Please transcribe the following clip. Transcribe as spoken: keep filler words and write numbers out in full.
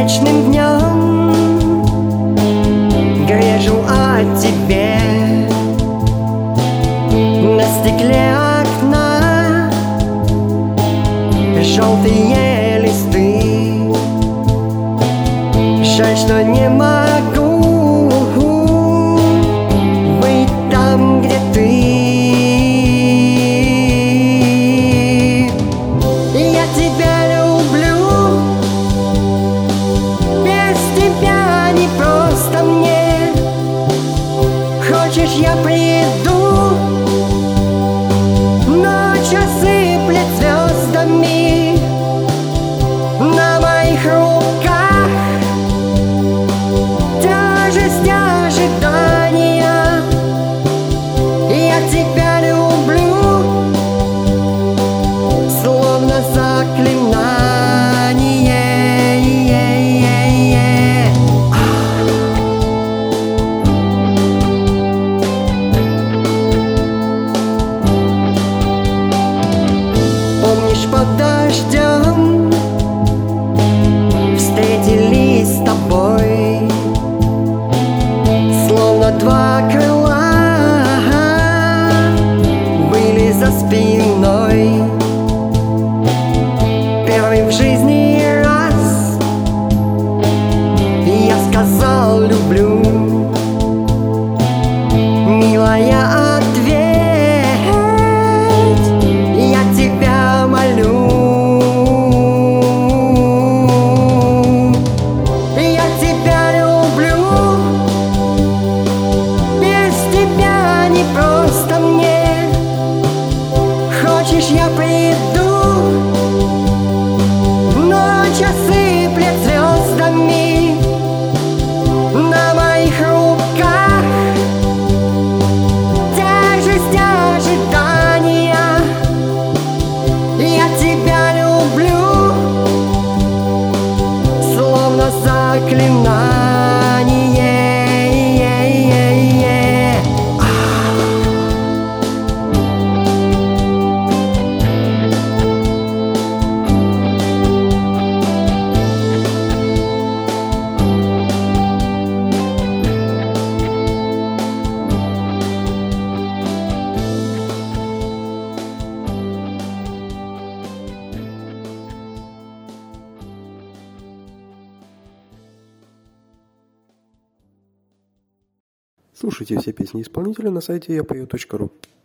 солнечным днем грежу о тебе на стекле окна желтые листы. Жаль, что не могу быть там, где ты. Я тебя люблю, без тебя не просто мне. Хочешь, я приду, ночь осыплет звездами на моих руках. Тяжесть ожидания. Я тебя люблю, словно заклинание. Помнишь, под дождем встретились с тобой, словно два крыла были за спиной. Первый в жизни раз я сказал люблю. Милая, ответь, я тебя молю. Я тебя люблю, без тебя не просто мне. Хочешь, я приду, ночь осыплет звездами на моих руках. Тяжесть ожидания. Я тебя люблю, словно заклинание. Слушайте все песни исполнителя на сайте я пою точка ру.